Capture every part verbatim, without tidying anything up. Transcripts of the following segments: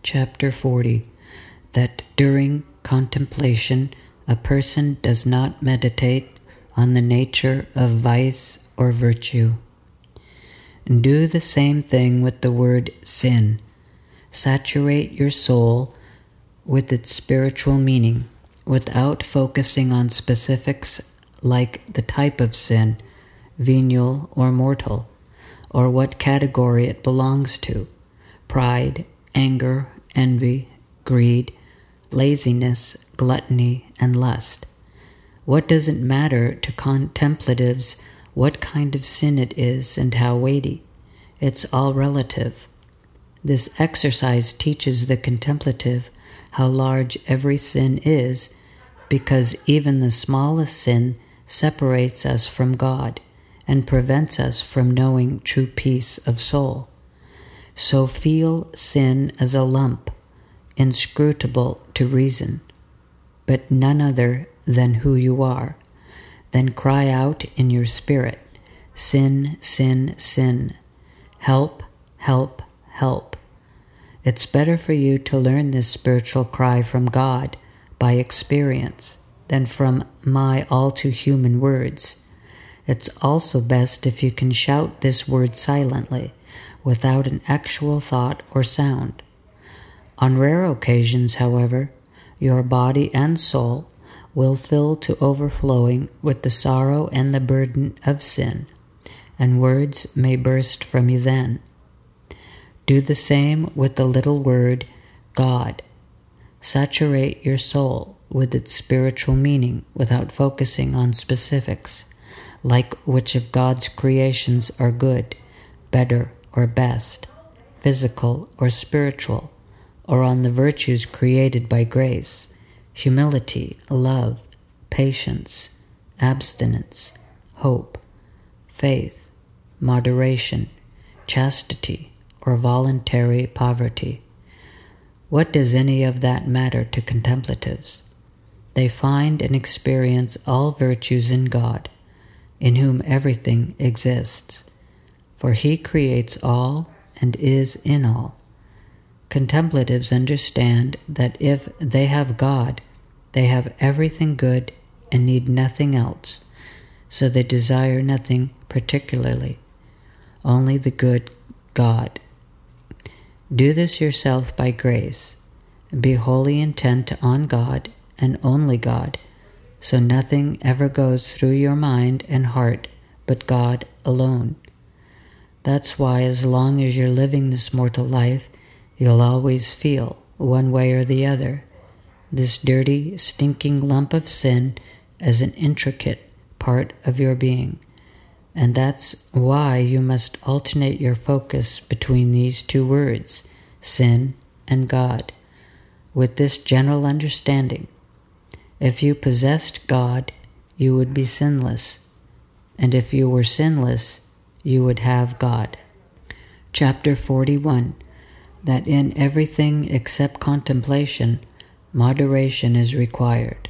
Chapter forty. That during contemplation a person does not meditate on the nature of vice or virtue. Do the same thing with the word sin. Saturate your soul with its spiritual meaning, without focusing on specifics like the type of sin, venial or mortal, or what category it belongs to: pride, anger, envy, greed, laziness, gluttony, and lust. What does it matter to contemplatives what kind of sin it is and how weighty? It's all relative. This exercise teaches the contemplative how large every sin is, because even the smallest sin separates us from God and prevents us from knowing true peace of soul. So feel sin as a lump, inscrutable to reason, but none other than who you are. Then cry out in your spirit, sin, sin, sin. Help, help, help. It's better for you to learn this spiritual cry from God by experience than from my all-too-human words. It's also best if you can shout this word silently, without an actual thought or sound. On rare occasions, however, your body and soul will fill to overflowing with the sorrow and the burden of sin, and words may burst from you then. Do the same with the little word God. Saturate your soul with its spiritual meaning without focusing on specifics, like which of God's creations are good, better, or best, physical or spiritual, or on the virtues created by grace: humility, love, patience, abstinence, hope, faith, moderation, chastity, or voluntary poverty. What does any of that matter to contemplatives? They find and experience all virtues in God, in whom everything exists, for He creates all and is in all. Contemplatives understand that if they have God, they have everything good and need nothing else, so they desire nothing particularly, only the good God. Do this yourself by grace. Be wholly intent on God and only God, so nothing ever goes through your mind and heart but God alone. That's why as long as you're living this mortal life, you'll always feel, one way or the other, this dirty, stinking lump of sin as an intricate part of your being. And that's why you must alternate your focus between these two words, sin and God, with this general understanding. If you possessed God, you would be sinless, and if you were sinless, you would have God. Chapter forty-one. That in everything except contemplation, moderation is required.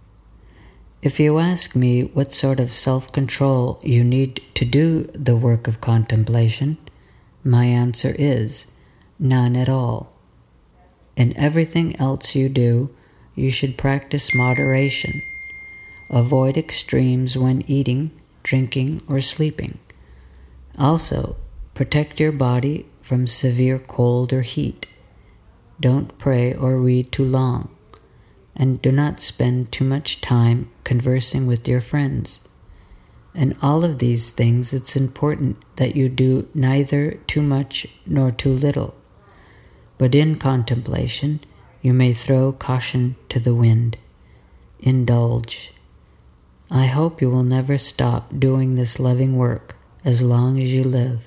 If you ask me what sort of self-control you need to do the work of contemplation, my answer is, none at all. In everything else you do, you should practice moderation. Avoid extremes when eating, drinking, or sleeping. Also, protect your body from severe cold or heat. Don't pray or read too long, and do not spend too much time conversing with your friends. In all of these things, it's important that you do neither too much nor too little. But in contemplation, you may throw caution to the wind. Indulge. I hope you will never stop doing this loving work as long as you live.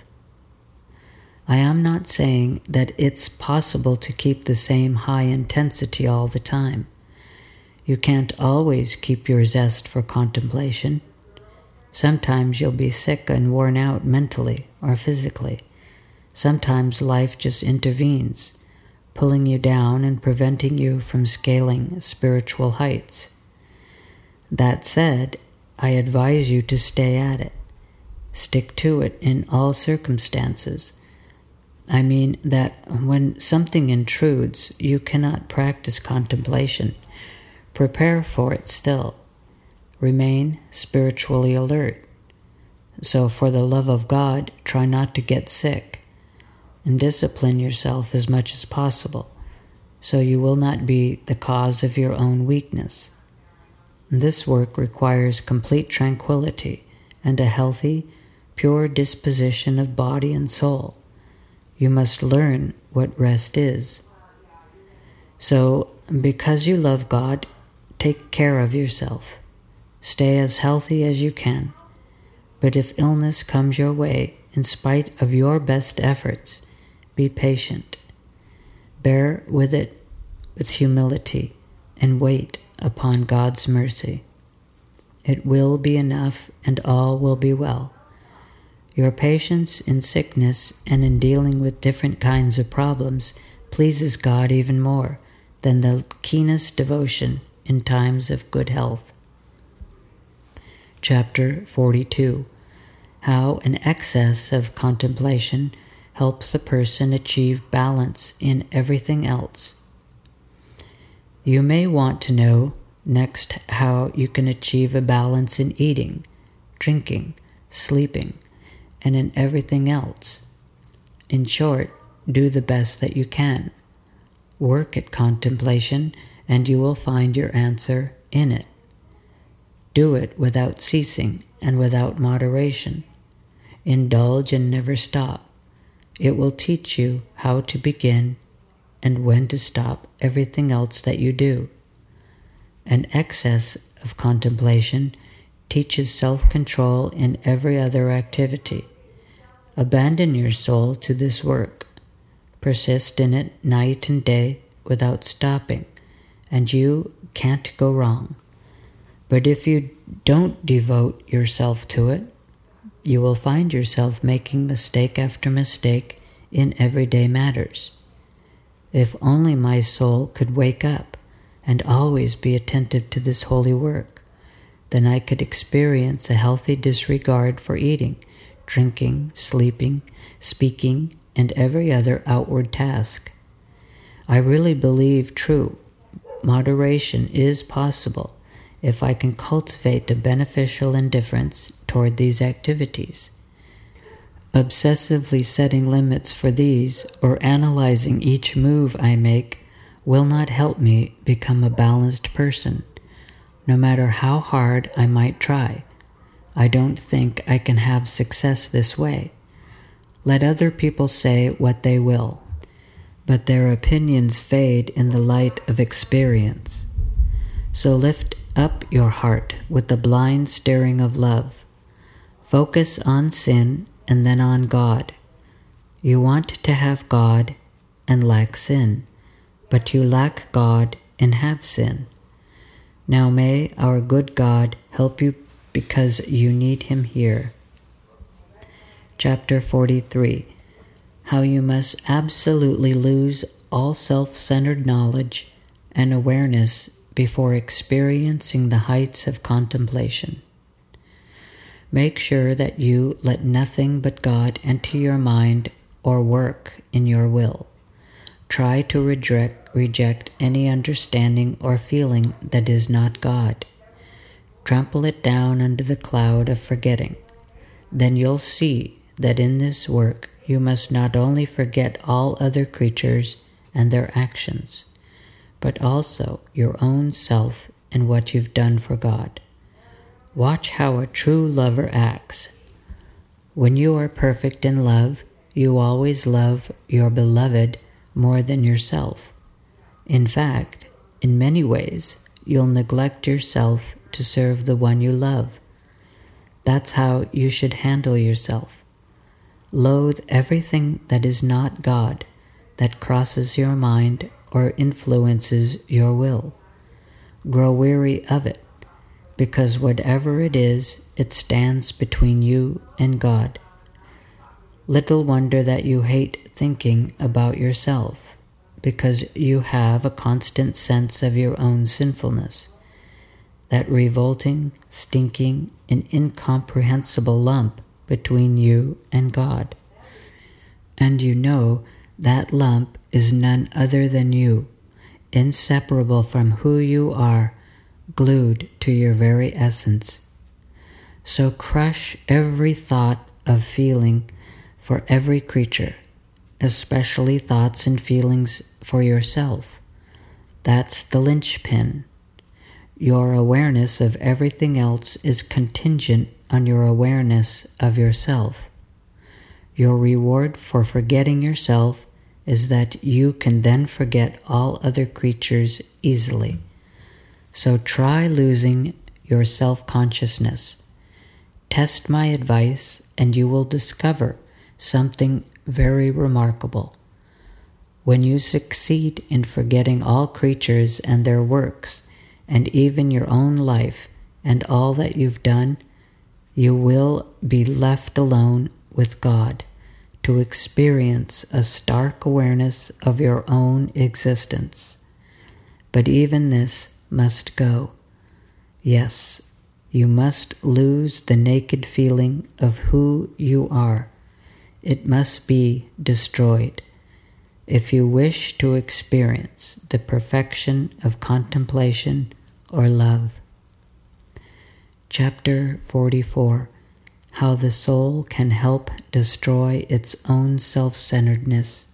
I am not saying that it's possible to keep the same high intensity all the time. You can't always keep your zest for contemplation. Sometimes you'll be sick and worn out mentally or physically. Sometimes life just intervenes, pulling you down and preventing you from scaling spiritual heights. That said, I advise you to stay at it. Stick to it in all circumstances. I mean that when something intrudes, you cannot practice contemplation. Prepare for it still. Remain spiritually alert. So for the love of God, try not to get sick, and discipline yourself as much as possible, so you will not be the cause of your own weakness. This work requires complete tranquility and a healthy, pure disposition of body and soul. You must learn what rest is. So, because you love God, take care of yourself. Stay as healthy as you can. But if illness comes your way, in spite of your best efforts, be patient. Bear with it with humility and wait upon God's mercy. It will be enough and all will be well. Your patience in sickness and in dealing with different kinds of problems pleases God even more than the keenest devotion in times of good health. Chapter forty-two. How an excess of contemplation helps a person achieve balance in everything else. You may want to know next how you can achieve a balance in eating, drinking, sleeping, and in everything else. In short, do the best that you can. Work at contemplation, and you will find your answer in it. Do it without ceasing and without moderation. Indulge and never stop. It will teach you how to begin and when to stop everything else that you do. An excess of contemplation teaches self-control in every other activity. Abandon your soul to this work. Persist in it night and day without stopping, and you can't go wrong. But if you don't devote yourself to it, you will find yourself making mistake after mistake in everyday matters. If only my soul could wake up and always be attentive to this holy work, then I could experience a healthy disregard for eating, drinking, sleeping, speaking, and every other outward task. I really believe true moderation is possible if I can cultivate a beneficial indifference toward these activities. Obsessively setting limits for these or analyzing each move I make will not help me become a balanced person, no matter how hard I might try. I don't think I can have success this way. Let other people say what they will, but their opinions fade in the light of experience. So lift up your heart with the blind staring of love. Focus on sin and then on God. You want to have God and lack sin, but you lack God and have sin. Now may our good God help you because you need him here. Chapter forty-three. How you must absolutely lose all self-centered knowledge and awareness before experiencing the heights of contemplation. Make sure that you let nothing but God enter your mind or work in your will. Try to reject, reject any understanding or feeling that is not God. Trample it down under the cloud of forgetting. Then you'll see that in this work you must not only forget all other creatures and their actions, but also your own self and what you've done for God. Watch how a true lover acts. When you are perfect in love, you always love your beloved more than yourself. In fact, in many ways, you'll neglect yourself to serve the one you love. That's how you should handle yourself. Loathe everything that is not God, that crosses your mind or influences your will. Grow weary of it, because whatever it is, it stands between you and God. Little wonder that you hate thinking about yourself, because you have a constant sense of your own sinfulness, that revolting, stinking, and incomprehensible lump between you and God. and you know that lump is none other than you, inseparable from who you are, glued to your very essence. So crush every thought of feeling for every creature, especially thoughts and feelings for yourself. That's the linchpin. Your awareness of everything else is contingent on your awareness of yourself. Your reward for forgetting yourself is that you can then forget all other creatures easily. So try losing your self-consciousness. Test my advice, and you will discover something very remarkable. When you succeed in forgetting all creatures and their works, and even your own life and all that you've done, you will be left alone with God to experience a stark awareness of your own existence. But even this must go. Yes, you must lose the naked feeling of who you are. It must be destroyed if you wish to experience the perfection of contemplation or love. Chapter forty-four. How the soul can help destroy its own self-centeredness.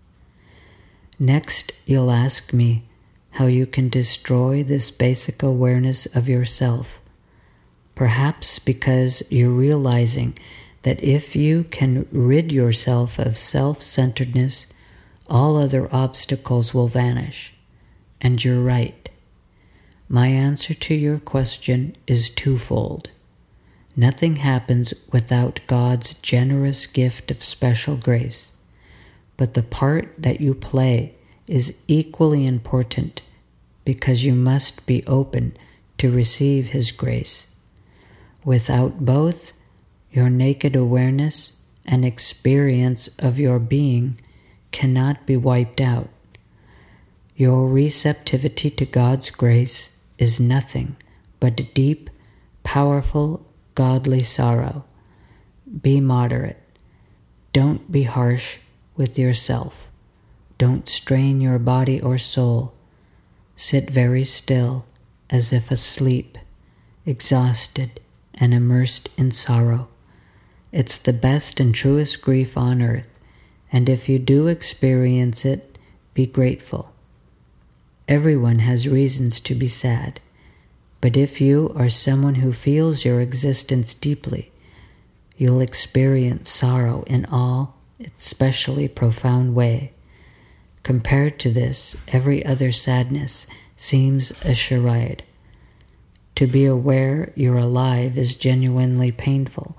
Next, you'll ask me how you can destroy this basic awareness of yourself. Perhaps because you're realizing that if you can rid yourself of self-centeredness, all other obstacles will vanish. And you're right. My answer to your question is twofold. Nothing happens without God's generous gift of special grace, but the part that you play is equally important because you must be open to receive His grace. Without both, your naked awareness and experience of your being cannot be wiped out. Your receptivity to God's grace is nothing but deep, powerful, godly sorrow. Be moderate. Don't be harsh with yourself. Don't strain your body or soul. Sit very still, as if asleep, exhausted and immersed in sorrow. It's the best and truest grief on earth, and if you do experience it, be grateful. Everyone has reasons to be sad. But if you are someone who feels your existence deeply, you'll experience sorrow in all its specially profound way. Compared to this, every other sadness seems a charade. To be aware you're alive is genuinely painful.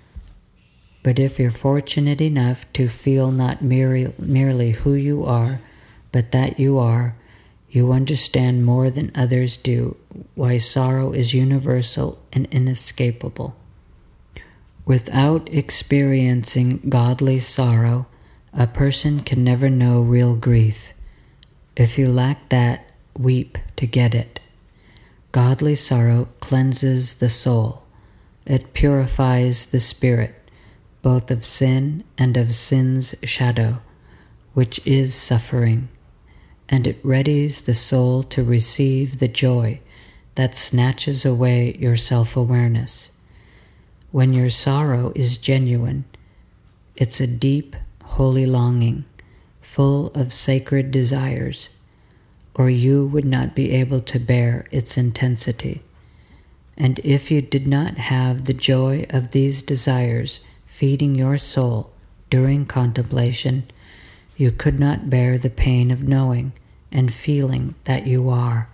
But if you're fortunate enough to feel not merely, merely who you are, but that you are, you understand more than others do why sorrow is universal and inescapable. Without experiencing godly sorrow, a person can never know real grief. If you lack that, weep to get it. Godly sorrow cleanses the soul. It purifies the spirit, both of sin and of sin's shadow, which is suffering. And it readies the soul to receive the joy that snatches away your self-awareness. When your sorrow is genuine, it's a deep, holy longing, full of sacred desires, or you would not be able to bear its intensity. And if you did not have the joy of these desires feeding your soul during contemplation, you could not bear the pain of knowing and feeling that you are.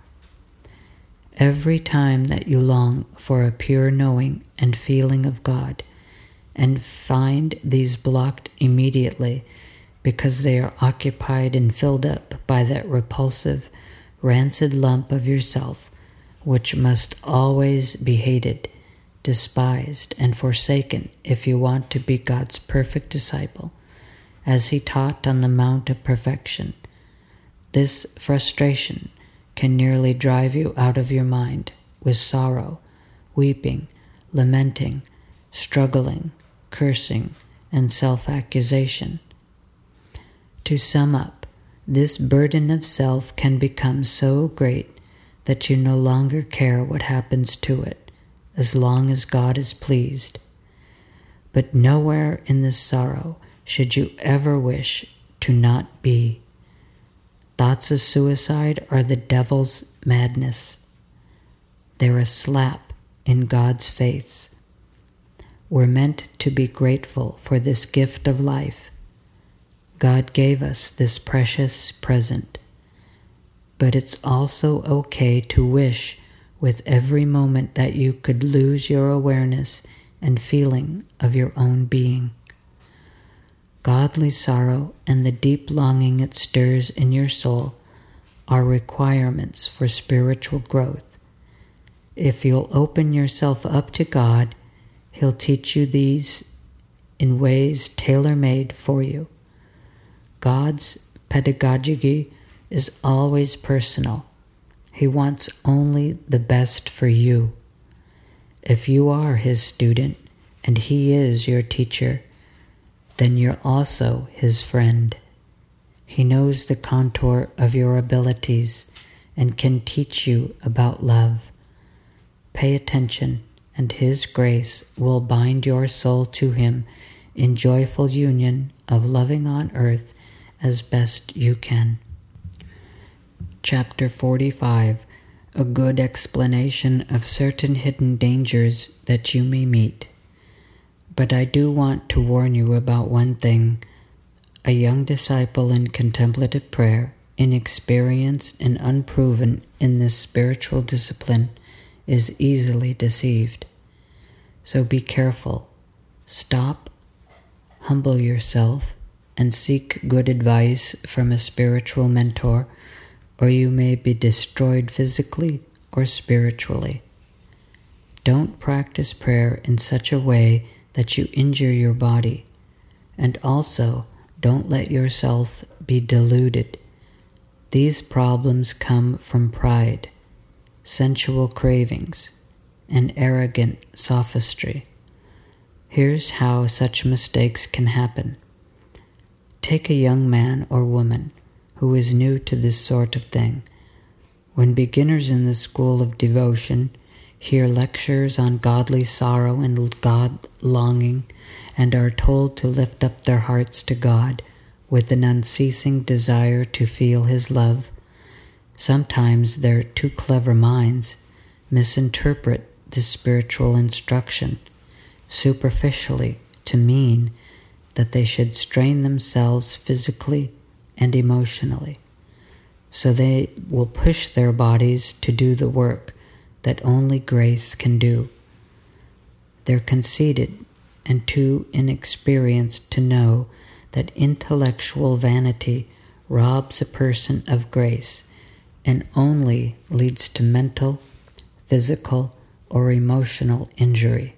Every time that you long for a pure knowing and feeling of God, and find these blocked immediately because they are occupied and filled up by that repulsive, rancid lump of yourself, which must always be hated, despised, and forsaken if you want to be God's perfect disciple, as He taught on the Mount of Perfection. This frustration can nearly drive you out of your mind with sorrow, weeping, lamenting, struggling, cursing, and self-accusation. To sum up, this burden of self can become so great that you no longer care what happens to it, as long as God is pleased. But nowhere in this sorrow should you ever wish to not be. Thoughts of suicide are the devil's madness. They're a slap in God's face. We're meant to be grateful for this gift of life. God gave us this precious present. But it's also okay to wish with every moment that you could lose your awareness and feeling of your own being. Godly sorrow and the deep longing it stirs in your soul are requirements for spiritual growth. If you'll open yourself up to God, He'll teach you these in ways tailor-made for you. God's pedagogy is always personal. He wants only the best for you. If you are His student and He is your teacher, then you're also His friend. He knows the contour of your abilities and can teach you about love. Pay attention, and His grace will bind your soul to Him in joyful union of loving on earth as best you can. Chapter forty-five. A good explanation of certain hidden dangers that you may meet. But I do want to warn you about one thing. A young disciple in contemplative prayer, inexperienced and unproven in this spiritual discipline, is easily deceived. So be careful. Stop, humble yourself, and seek good advice from a spiritual mentor, or you may be destroyed physically or spiritually. Don't practice prayer in such a way that you injure your body, and also don't let yourself be deluded. These problems come from pride, sensual cravings, and arrogant sophistry. Here's how such mistakes can happen. Take a young man or woman who is new to this sort of thing. When beginners in the school of devotion hear lectures on godly sorrow and God longing, and are told to lift up their hearts to God with an unceasing desire to feel His love, sometimes their too clever minds misinterpret this spiritual instruction superficially to mean that they should strain themselves physically and emotionally, so they will push their bodies to do the work that only grace can do. They're conceited and too inexperienced to know that intellectual vanity robs a person of grace and only leads to mental, physical, or emotional injury.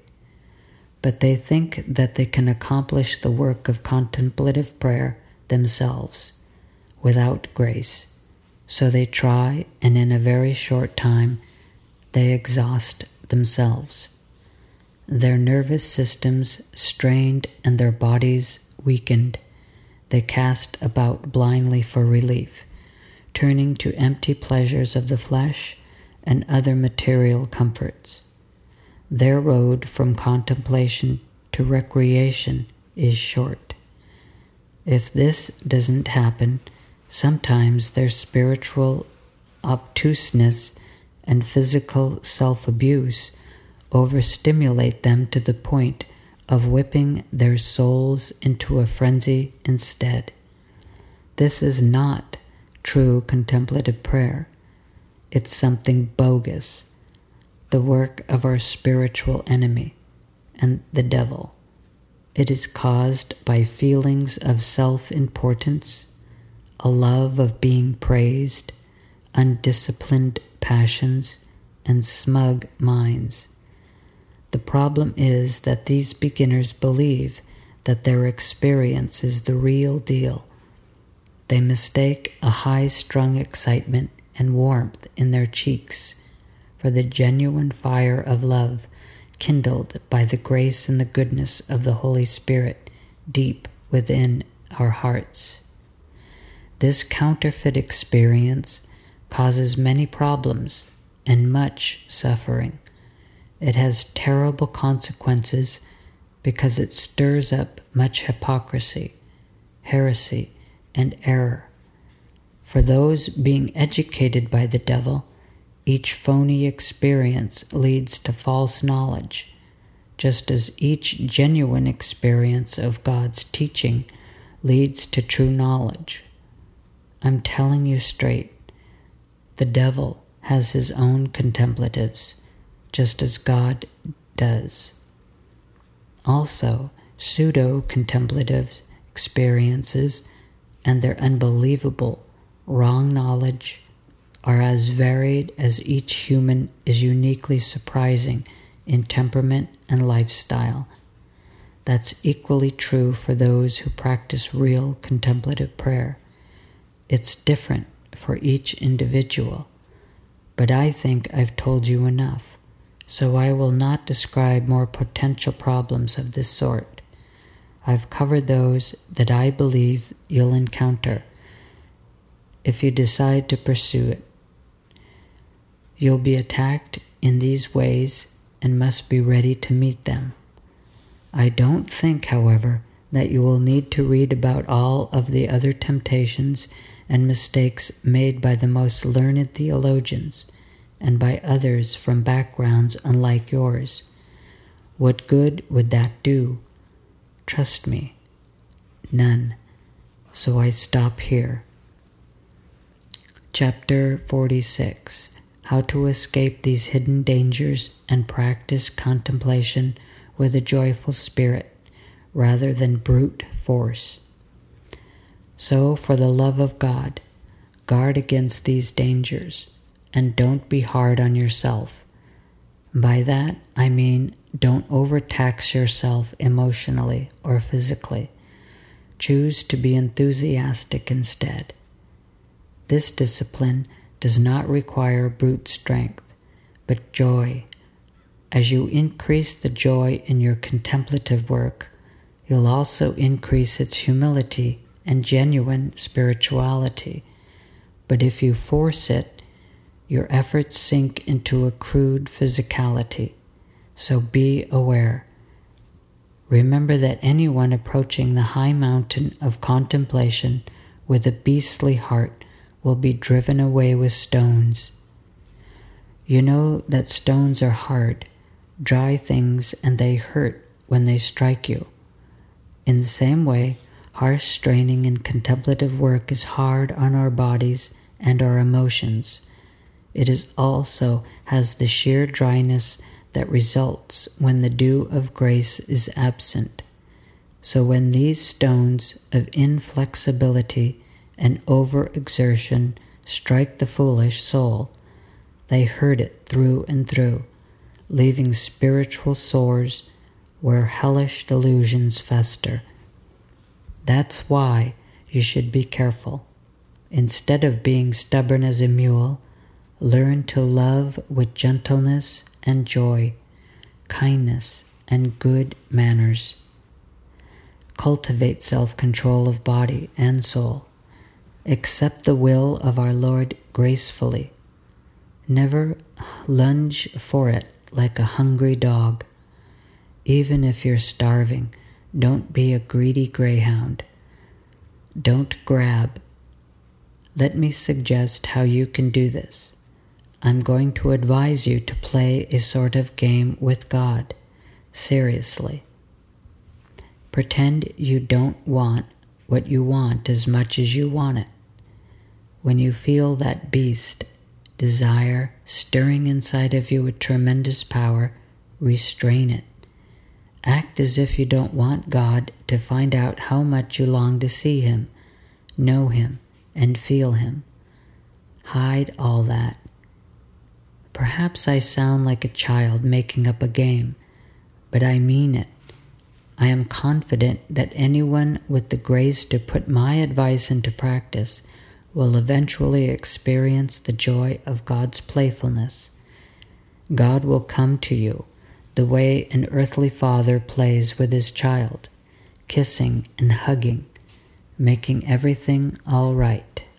But they think that they can accomplish the work of contemplative prayer themselves without grace. So they try, and in a very short time, they exhaust themselves. Their nervous systems strained and their bodies weakened, they cast about blindly for relief, turning to empty pleasures of the flesh and other material comforts. Their road from contemplation to recreation is short. If this doesn't happen, sometimes their spiritual obtuseness and physical self-abuse overstimulate them to the point of whipping their souls into a frenzy instead. This is not true contemplative prayer. It's something bogus, the work of our spiritual enemy and the devil. It is caused by feelings of self-importance, a love of being praised, undisciplined passions, and smug minds. The problem is that these beginners believe that their experience is the real deal. They mistake a high-strung excitement and warmth in their cheeks for the genuine fire of love kindled by the grace and the goodness of the Holy Spirit deep within our hearts. This counterfeit experience causes many problems and much suffering. It has terrible consequences because it stirs up much hypocrisy, heresy, and error. For those being educated by the devil, each phony experience leads to false knowledge, just as each genuine experience of God's teaching leads to true knowledge. I'm telling you straight, the devil has his own contemplatives, just as God does. Also, pseudo-contemplative experiences and their unbelievable wrong knowledge are as varied as each human is uniquely surprising in temperament and lifestyle. That's equally true for those who practice real contemplative prayer. It's different for each individual, but I think I've told you enough, so I will not describe more potential problems of this sort. I've covered those that I believe you'll encounter if you decide to pursue it. You'll be attacked in these ways and must be ready to meet them. I don't think, however, that you will need to read about all of the other temptations and mistakes made by the most learned theologians and by others from backgrounds unlike yours. What good would that do? Trust me, none. So I stop here. Chapter forty-six. How to escape these hidden dangers and practice contemplation with a joyful spirit rather than brute force. So, for the love of God, guard against these dangers and don't be hard on yourself. By that, I mean don't overtax yourself emotionally or physically. Choose to be enthusiastic instead. This discipline does not require brute strength, but joy. As you increase the joy in your contemplative work, you'll also increase its humility and genuine spirituality. But if you force it, your efforts sink into a crude physicality. So be aware. Remember that anyone approaching the high mountain of contemplation with a beastly heart will be driven away with stones. You know that stones are hard, dry things, and they hurt when they strike you. In the same way, harsh straining in contemplative work is hard on our bodies and our emotions. It is also has the sheer dryness that results when the dew of grace is absent. So when these stones of inflexibility and overexertion strike the foolish soul, they hurt it through and through, leaving spiritual sores where hellish delusions fester. That's why you should be careful. Instead of being stubborn as a mule, learn to love with gentleness and joy, kindness and good manners. Cultivate self-control of body and soul. Accept the will of our Lord gracefully. Never lunge for it like a hungry dog. Even if you're starving, don't be a greedy greyhound. Don't grab. Let me suggest how you can do this. I'm going to advise you to play a sort of game with God, seriously. Pretend you don't want what you want as much as you want it. When you feel that beast, desire, stirring inside of you with tremendous power, restrain it. Act as if you don't want God to find out how much you long to see Him, know Him, and feel Him. Hide all that. Perhaps I sound like a child making up a game, but I mean it. I am confident that anyone with the grace to put my advice into practice will eventually experience the joy of God's playfulness. God will come to you the way an earthly father plays with his child, kissing and hugging, making everything all right.